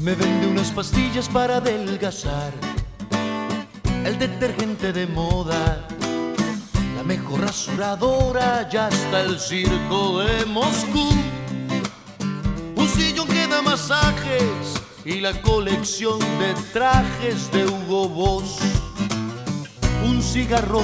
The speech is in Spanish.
Me vende unas pastillas para adelgazar, el detergente de moda, la mejor rasuradora, ya está el circo de Moscú. Un sillón que da masajes y la colección de trajes de Hugo Boss. Un cigarro